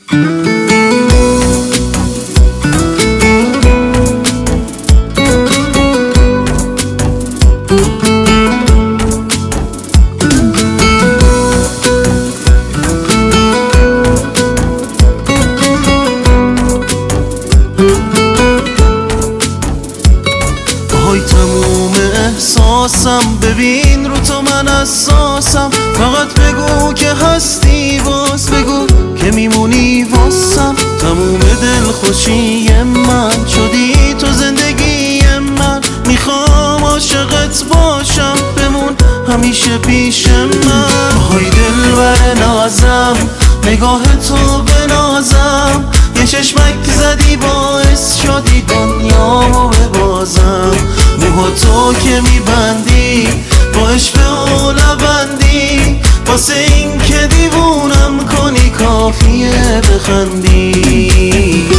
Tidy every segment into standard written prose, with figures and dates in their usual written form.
های تموم احساسم، ببین رو تو من اساسم. فقط بگو که هستی، باز بگو که میمونی واسم. تموم دلخوشی من شدی تو زندگی من. میخوام عاشقت باشم، بمون همیشه پیش من. های دلبر نازم، نگاه تو بنازم. یه چشمک زدی باعث شدی دنیامو ببازم. موها تو که میبندی با عشق و لبندی، واسه این که دیوونم کنی کافیه بخندی.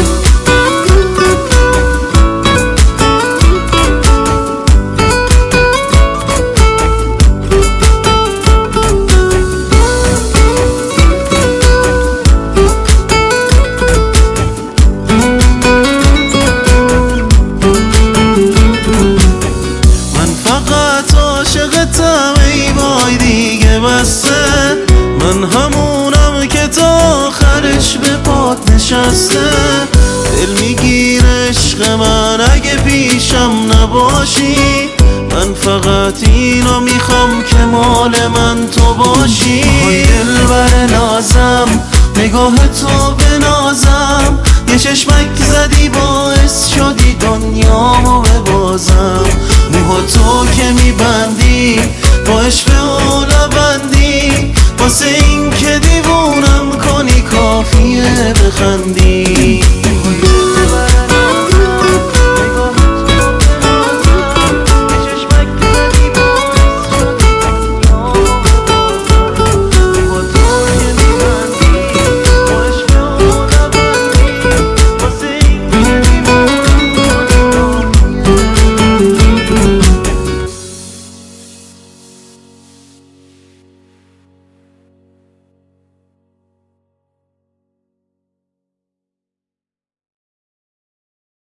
عاشقتم ای وای دیگه بسته. من همونم که تا آخرش به پات نشسته. دل میگیره عشق من اگه پیشم نباشی. من فقط اینو میخوام که مال من تو باشی. دلبر نازم، نگاه تو بنازم. یه چشمک زدی باعث شدی دنیامو ببازم. موها تو که میبندی با عشق و لبندی، واسه این که